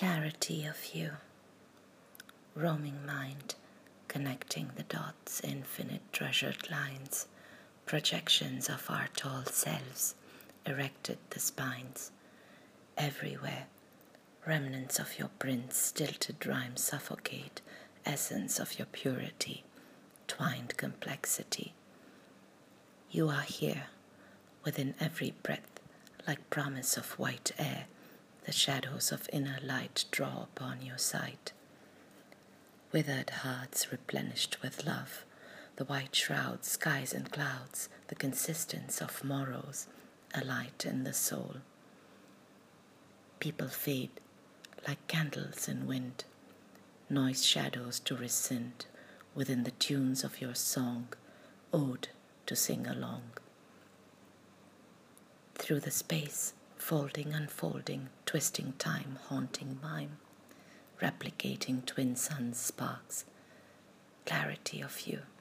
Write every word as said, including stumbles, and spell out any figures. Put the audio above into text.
Clarity of you, roaming mind, connecting the dots, infinite treasured lines, projections of our tall selves, erected the spines. Everywhere, remnants of your prints, stilted rhymes suffocate, essence of your purity, twined complexity. You are here, within every breath, like promise of white air, the shadows of inner light draw upon your sight. Withered hearts replenished with love, the white shrouds, skies and clouds, the consistence of morrows, a light in the soul. People fade like candles in wind, noise shadows to rescind within the tunes of your song, ode to sing along. Through the space, folding, unfolding, twisting time, haunting mime, replicating twin suns' sparks, clarity of you.